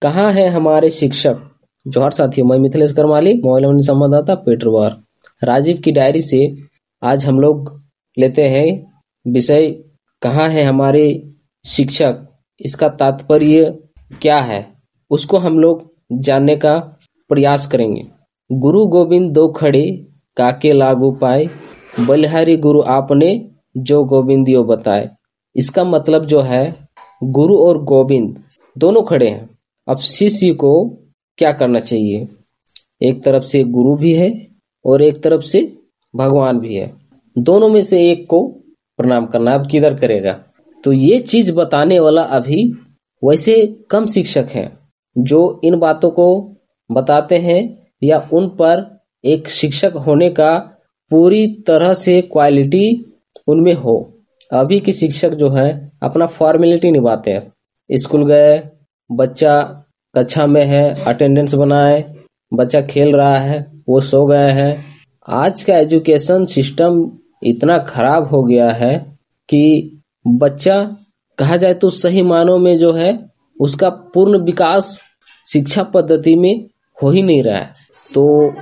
कहाँ है हमारे शिक्षक। जोहार साथियों, मैं मिथिलेश करमाली, मोबाइल मंडी संवाददाता पेटरवार। राजीव की डायरी से आज हम लोग लेते हैं विषय कहाँ है हमारे शिक्षक। इसका तात्पर्य क्या है उसको हम लोग जानने का प्रयास करेंगे। गुरु गोविंद दो खड़े, काके लागू पाए, बलिहारी गुरु आपने जो गोविंद यो बताए। इसका मतलब जो है, गुरु और गोविंद दोनों खड़े हैं। अब शिष्य को क्या करना चाहिए। एक तरफ से गुरु भी है और एक तरफ से भगवान भी है, दोनों में से एक को प्रणाम करना। अब किधर करेगा, तो ये चीज बताने वाला अभी वैसे कम शिक्षक हैं जो इन बातों को बताते हैं या उन पर एक शिक्षक होने का पूरी तरह से क्वालिटी उनमें हो। अभी के शिक्षक जो है अपना फॉर्मेलिटी निभाते हैं। स्कूल गए, बच्चा कक्षा में है, अटेंडेंस बनाए, बच्चा खेल रहा है, वो सो गए हैं। आज का एजुकेशन सिस्टम इतना खराब हो गया है कि बच्चा कहा जाए तो सही मानों में जो है उसका पूर्ण विकास शिक्षा पद्धति में हो ही नहीं रहा है। तो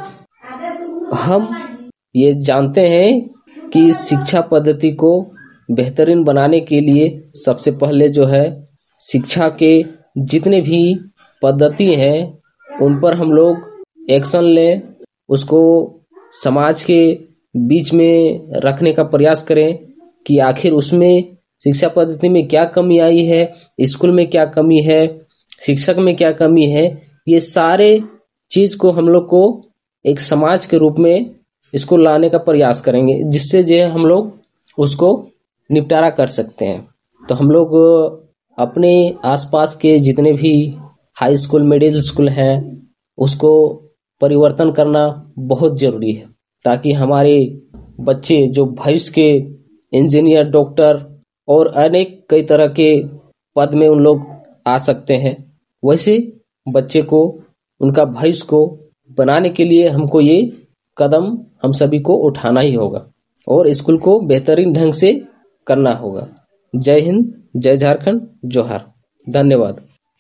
हम ये जानते हैं कि शिक्षा पद्धति को बेहतरीन बनाने के लिए सबसे पहले जो है शिक्षा के जितने भी पद्धति हैं उन पर हम लोग एक्शन लें, उसको समाज के बीच में रखने का प्रयास करें कि आखिर उसमें शिक्षा पद्धति में क्या कमी आई है, स्कूल में क्या कमी है, शिक्षक में क्या कमी है। ये सारे चीज को हम लोग को एक समाज के रूप में इसको लाने का प्रयास करेंगे, जिससे जो हम लोग उसको निपटारा कर सकते हैं। तो हम लोग अपने आसपास के जितने भी हाई स्कूल, मिडिल स्कूल हैं, उसको परिवर्तन करना बहुत जरूरी है, ताकि हमारे बच्चे जो भविष्य के इंजीनियर, डॉक्टर और अनेक कई तरह के पद में उन लोग आ सकते हैं। वैसे बच्चे को, उनका भविष्य को बनाने के लिए हमको ये कदम हम सभी को उठाना ही होगा और स्कूल को बेहतरीन ढंग से करना होगा। जय हिंद, जय झारखंड, जोहार, धन्यवाद।